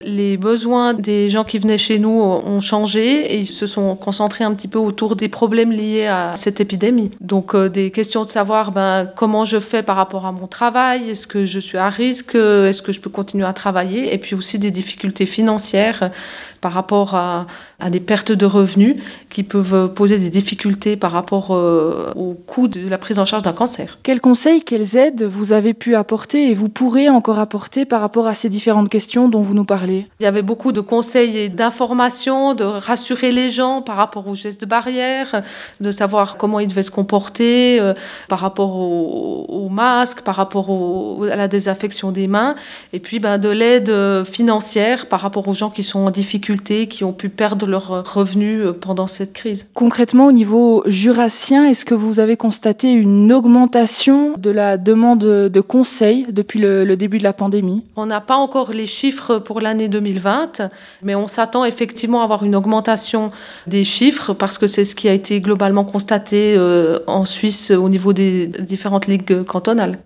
les besoins des gens qui venaient chez nous ont changé et ils se sont concentrés un petit peu autour des problèmes liés à cette épidémie. Donc des questions de savoir comment je fais par rapport à mon travail, est-ce que je suis à risque, est-ce que je peux continuer à travailler, et puis aussi des difficultés financières par rapport à des pertes de revenus qui peuvent poser des difficultés par rapport au coût de la prise en charge d'un cancer. Quels conseils, quelles aides vous avez pu apporter et vous pourrez encore apporter par rapport à ces différentes questions dont vous nous parlez? Il y avait beaucoup de conseils et d'informations, de rassurer les gens par rapport aux gestes barrières, de savoir comment ils devaient se comporter par rapport aux masques, par rapport à la désinfection des mains, et puis de l'aide financière par rapport aux gens qui sont en difficulté, qui ont pu perdre leurs revenus pendant cette crise. Concrètement, au niveau jurassien, est-ce que vous avez constaté une augmentation de la demande de conseils depuis le début de la pandémie? On n'a pas encore les chiffres pour l'année 2020, mais on s'attend effectivement à avoir une augmentation des chiffres parce que c'est ce qui a été globalement constaté en Suisse au niveau des différentes ligues cantonales.